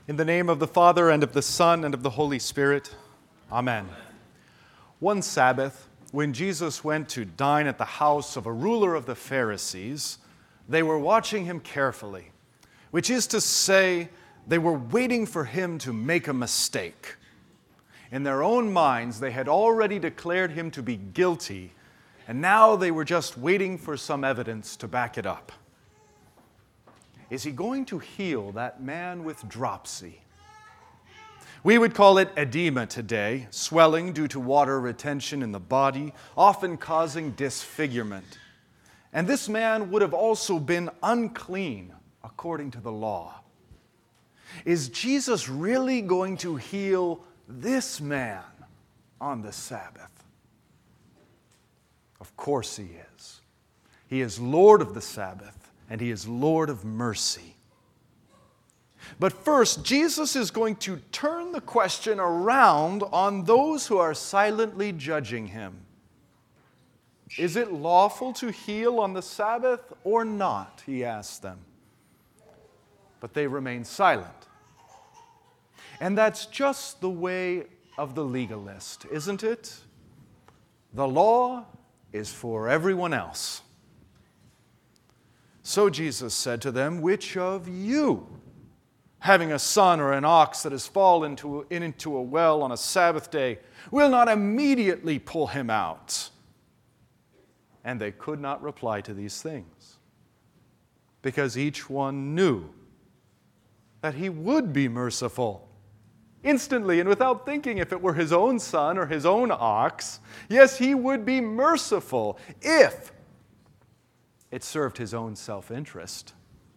In the name of the Father, and of the Son, and of the Holy Spirit. Amen. One Sabbath, when Jesus went to dine at the house of a ruler of the Pharisees, they were watching him carefully, which is to say, they were waiting for him to make a mistake. In their own minds, they had already declared him to be guilty, and now they were just waiting for some evidence to back it up. Is he going to heal that man with dropsy? We would call it edema today, swelling due to water retention in the body, often causing disfigurement. And this man would have also been unclean according to the law. Is Jesus really going to heal this man on the Sabbath? Of course he is. He is Lord of the Sabbath. And he is Lord of mercy. But first, Jesus is going to turn the question around on those who are silently judging him. Is it lawful to heal on the Sabbath or not? He asks them. But they remain silent. And that's just the way of the legalist, isn't it? The law is for everyone else. So Jesus said to them, "Which of you, having a son or an ox that has fallen into a well on a Sabbath day, will not immediately pull him out?" And they could not reply to these things, because each one knew that he would be merciful. Instantly and without thinking if it were his own son or his own ox, yes, he would be merciful if it served his own self-interest.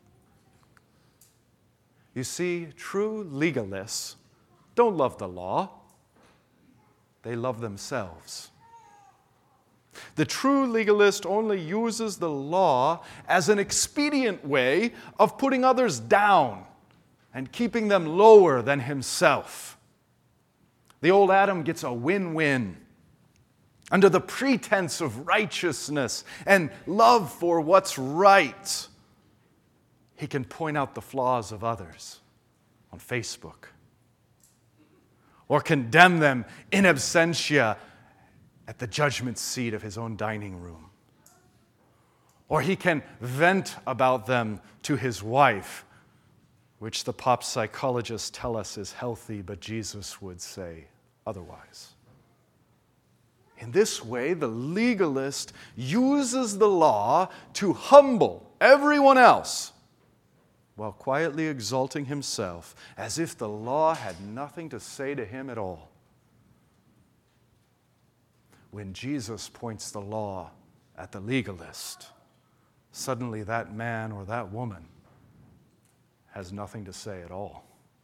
You see, true legalists don't love the law. They love themselves. The true legalist only uses the law as an expedient way of putting others down and keeping them lower than himself. The old Adam gets a win-win. Under the pretense of righteousness and love for what's right, he can point out the flaws of others on Facebook or condemn them in absentia at the judgment seat of his own dining room. Or he can vent about them to his wife, which the pop psychologists tell us is healthy, but Jesus would say otherwise. In this way, the legalist uses the law to humble everyone else while quietly exalting himself as if the law had nothing to say to him at all. When Jesus points the law at the legalist, suddenly that man or that woman has nothing to say at all.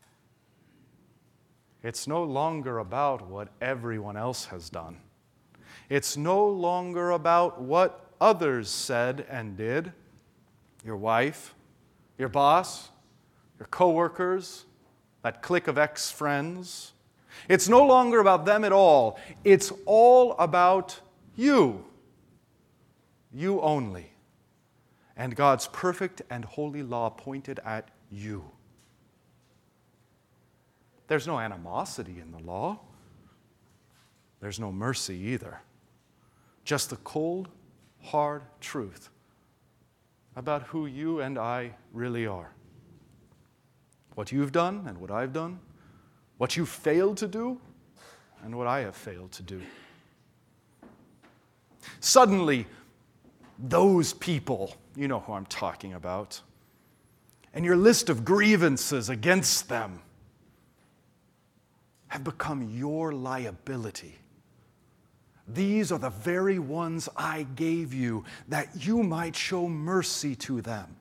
It's no longer about what everyone else has done. It's no longer about what others said and did. Your wife, your boss, your coworkers, that clique of ex-friends. It's no longer about them at all. It's all about you. You only. And God's perfect and holy law pointed at you. There's no animosity in the law. There's no mercy either. Just the cold, hard truth about who you and I really are. What you've done and what I've done. What you failed to do and what I have failed to do. Suddenly, those people, you know who I'm talking about, and your list of grievances against them have become your liability. These are the very ones I gave you, that you might show mercy to them.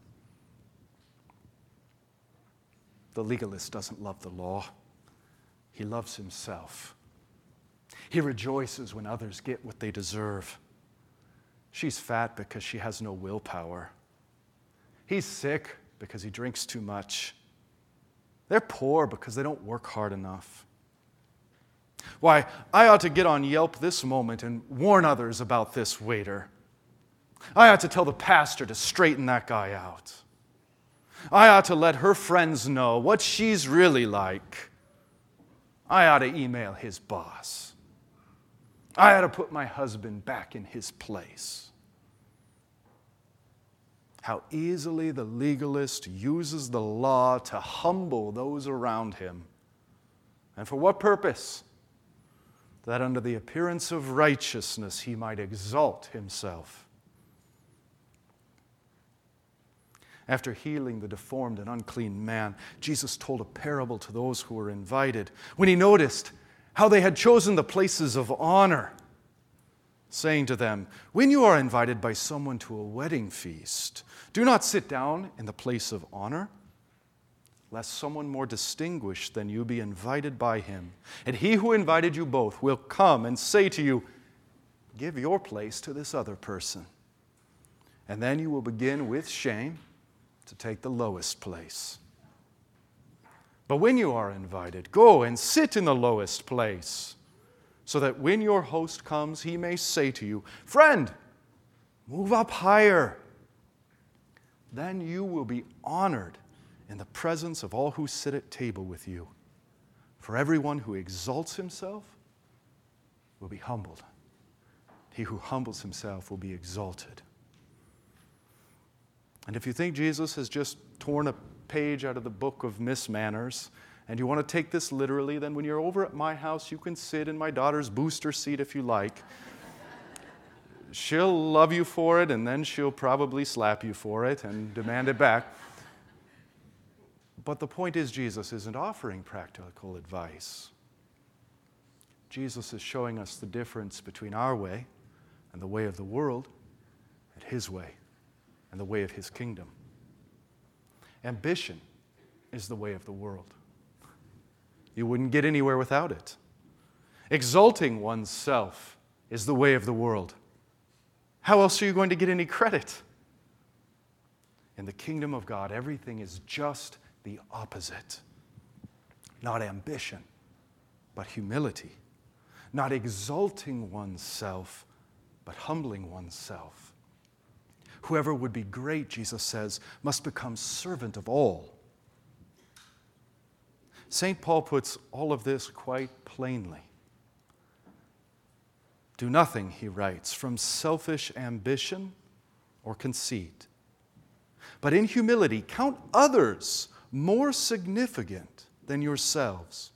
The legalist doesn't love the law. He loves himself. He rejoices when others get what they deserve. She's fat because she has no willpower. He's sick because he drinks too much. They're poor because they don't work hard enough. Why, I ought to get on Yelp this moment and warn others about this waiter. I ought to tell the pastor to straighten that guy out. I ought to let her friends know what she's really like. I ought to email his boss. I ought to put my husband back in his place. How easily the legalist uses the law to humble those around him. And for what purpose? That under the appearance of righteousness he might exalt himself. After healing the deformed and unclean man, Jesus told a parable to those who were invited. When he noticed how they had chosen the places of honor, saying to them, "When you are invited by someone to a wedding feast, do not sit down in the place of honor, lest someone more distinguished than you be invited by him. And he who invited you both will come and say to you, 'Give your place to this other person.' And then you will begin with shame to take the lowest place. But when you are invited, go and sit in the lowest place, so that when your host comes, he may say to you, 'Friend, move up higher.' Then you will be honored in the presence of all who sit at table with you. For everyone who exalts himself will be humbled. He who humbles himself will be exalted." And if you think Jesus has just torn a page out of the book of mismanners, and you want to take this literally, then when you're over at my house, you can sit in my daughter's booster seat if you like. She'll love you for it, and then she'll probably slap you for it and demand it back. But the point is, Jesus isn't offering practical advice. Jesus is showing us the difference between our way and the way of the world, and his way and the way of his kingdom. Ambition is the way of the world. You wouldn't get anywhere without it. Exalting oneself is the way of the world. How else are you going to get any credit? In the kingdom of God, everything is just the opposite. Not ambition, but humility. Not exalting oneself, but humbling oneself. Whoever would be great, Jesus says, must become servant of all. St. Paul puts all of this quite plainly. Do nothing, he writes, from selfish ambition or conceit, but in humility count others more significant than yourselves.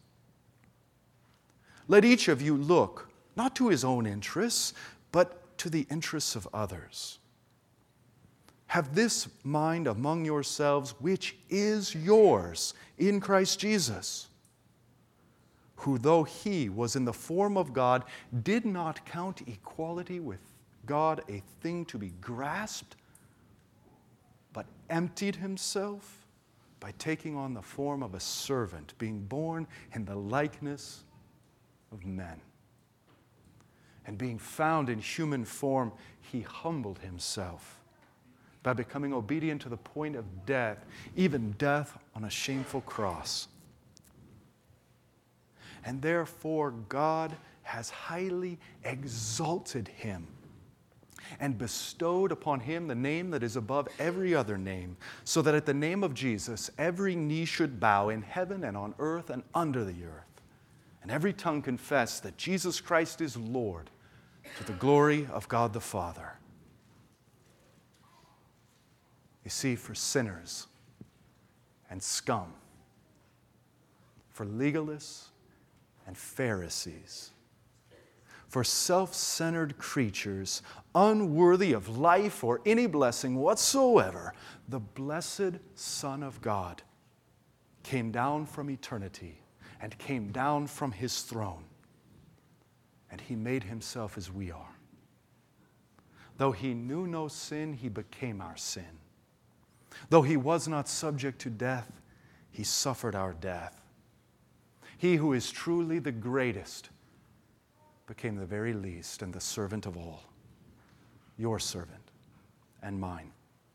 Let each of you look not to his own interests, but to the interests of others. Have this mind among yourselves, which is yours in Christ Jesus, who, though he was in the form of God, did not count equality with God a thing to be grasped, but emptied himself by taking on the form of a servant, being born in the likeness of men. And being found in human form, he humbled himself by becoming obedient to the point of death, even death on a shameful cross. And therefore God has highly exalted him and bestowed upon him the name that is above every other name, so that at the name of Jesus every knee should bow in heaven and on earth and under the earth, and every tongue confess that Jesus Christ is Lord, to the glory of God the Father. You see, for sinners and scum, for legalists and Pharisees, for self-centered creatures unworthy of life or any blessing whatsoever, the blessed Son of God came down from eternity and came down from his throne, and he made himself as we are. Though he knew no sin, he became our sin. Though he was not subject to death, he suffered our death. He who is truly the greatest became the very least and the servant of all, your servant and mine.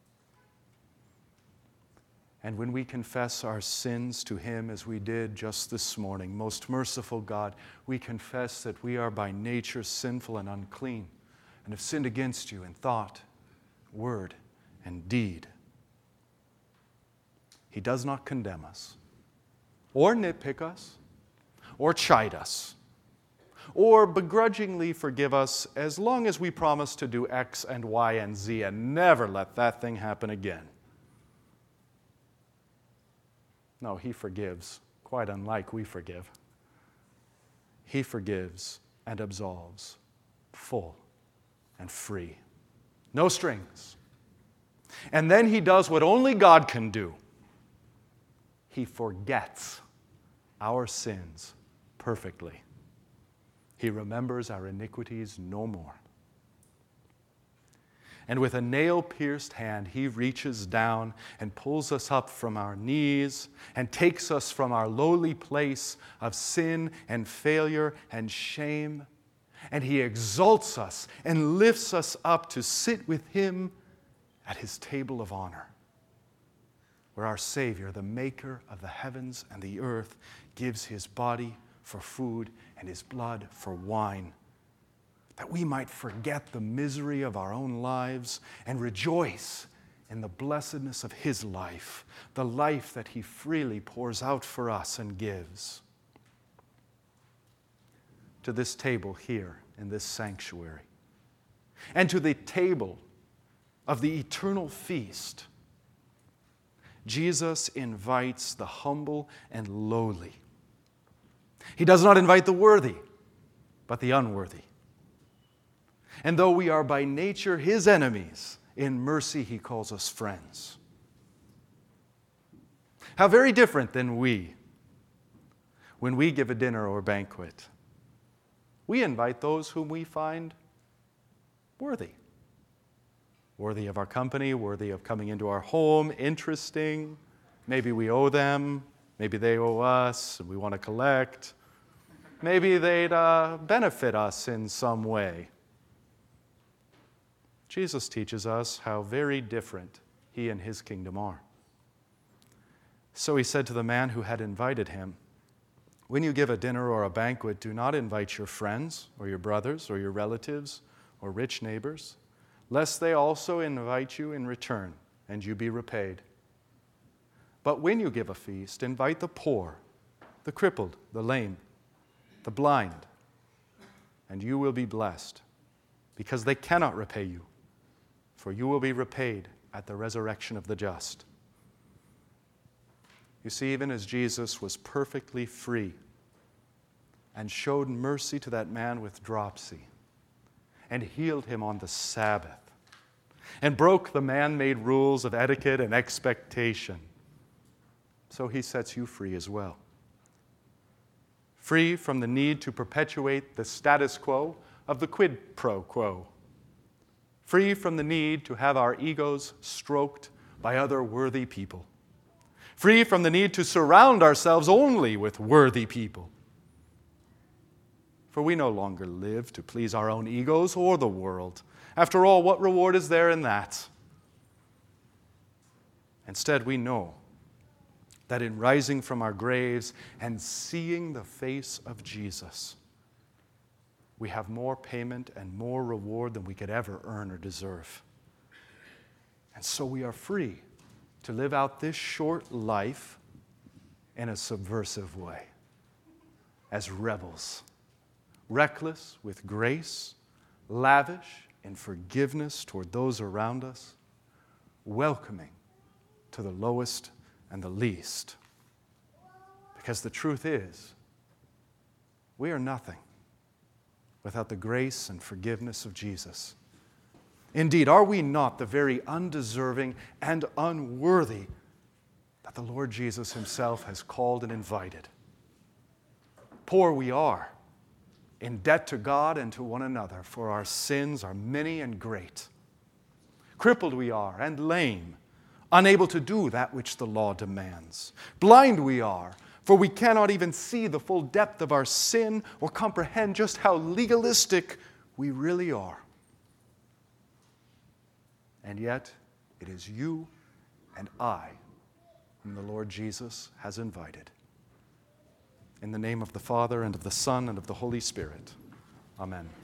And when we confess our sins to him, as we did just this morning, most merciful God, we confess that we are by nature sinful and unclean, and have sinned against you in thought, word, and deed. He does not condemn us, or nitpick us, or chide us, or begrudgingly forgive us as long as we promise to do X and Y and Z and never let that thing happen again. No, He forgives, quite unlike we forgive. He forgives and absolves, full and free. No strings. And then He does what only God can do. He forgets our sins perfectly. He remembers our iniquities no more. And with a nail-pierced hand, He reaches down and pulls us up from our knees and takes us from our lowly place of sin and failure and shame. And He exalts us and lifts us up to sit with Him at His table of honor, where our Savior, the Maker of the heavens and the earth, gives His body for food and His blood for wine, that we might forget the misery of our own lives and rejoice in the blessedness of His life, the life that He freely pours out for us and gives. To this table here in this sanctuary, and to the table of the eternal feast, Jesus invites the humble and lowly. He does not invite the worthy, but the unworthy. And though we are by nature His enemies, in mercy He calls us friends. How very different than we, when we give a dinner or banquet. We invite those whom we find worthy. Worthy of our company, worthy of coming into our home, interesting. Maybe we owe them, maybe they owe us, and we want to collect. Maybe they'd benefit us in some way. Jesus teaches us how very different He and His kingdom are. So He said to the man who had invited Him, "When you give a dinner or a banquet, do not invite your friends or your brothers or your relatives or rich neighbors, lest they also invite you in return, and you be repaid. But when you give a feast, invite the poor, the crippled, the lame, the blind, and you will be blessed, because they cannot repay you, for you will be repaid at the resurrection of the just." You see, even as Jesus was perfectly free and showed mercy to that man with dropsy and healed him on the Sabbath and broke the man-made rules of etiquette and expectation, so He sets you free as well. Free from the need to perpetuate the status quo of the quid pro quo. Free from the need to have our egos stroked by other worthy people. Free from the need to surround ourselves only with worthy people. For we no longer live to please our own egos or the world. After all, what reward is there in that? Instead, we know that in rising from our graves and seeing the face of Jesus, we have more payment and more reward than we could ever earn or deserve. And so we are free to live out this short life in a subversive way, as rebels, reckless with grace, lavish in forgiveness toward those around us, welcoming to the lowest and the least. Because the truth is, we are nothing without the grace and forgiveness of Jesus. Indeed, are we not the very undeserving and unworthy that the Lord Jesus Himself has called and invited? Poor we are, in debt to God and to one another, for our sins are many and great. Crippled we are and lame, unable to do that which the law demands. Blind we are, for we cannot even see the full depth of our sin or comprehend just how legalistic we really are. And yet, it is you and I whom the Lord Jesus has invited. In the name of the Father, and of the Son, and of the Holy Spirit. Amen.